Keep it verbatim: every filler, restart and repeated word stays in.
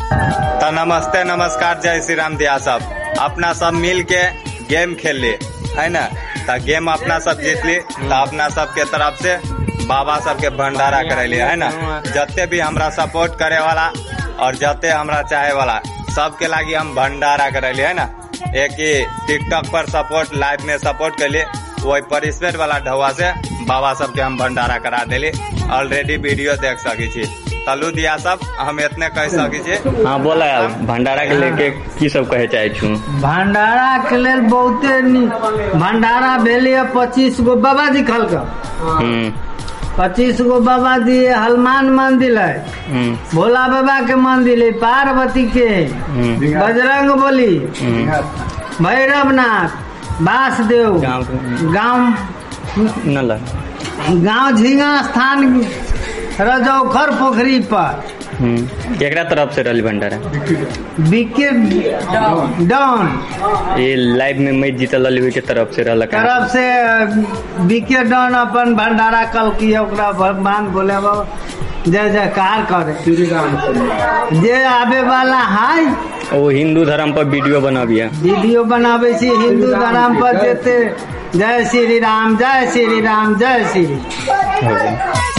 तो नमस्ते नमस्कार जय श्री राम दिया सब अपना सब मिल के गेम खेल ली है ना। तो गेम अपना सब जीत ली तो अपना सब के तरफ से बाबा सब के भंडारा करेली है ना। जते भी हमरा सपोर्ट करे वाला और जते हमरा चाहे वाला सबके लागी हम भंडारा करेली है ना। एक ही टिकटॉक पर सपोर्ट लाइव में सपोर्ट कर लिए वही परिस्पेट वाला ढवा से बाबा सब के हम भंडारा करा देली। ऑलरेडी वीडियो देख सकी छी तलू दिया सब हम इतने कह सकी छी। हाँ बोला भंडारा के लेके की सब कहे चाहे छू। भंडारा के लेल बहुते भंडारा भेलिए पच्चीस गो बाबा जी खल का पच्चीस गो बाबा जी हनुमान मंदिर है, भोला बाबा के मंदिर है, पार्वती के, बजरंग बली, भैरवनाथ, वासुदेव गाँव गाँव झींगा स्थान रजौखर पोखरी पर केकरा तरफ से रही भंडारा बीके डॉन ये लाइव में मैं जीतल अली के तरफ से रहल तरफ से बीके डॉन अपन भंडारा कल की ओकरा भगवान बोले जय जयकार करे जे आवे वाला है वो हिंदू धर्म पर वीडियो बनाबिया वीडियो बनाबे छी हिंदू धर्म पर देते जय श्री राम जय श्री राम जय श्री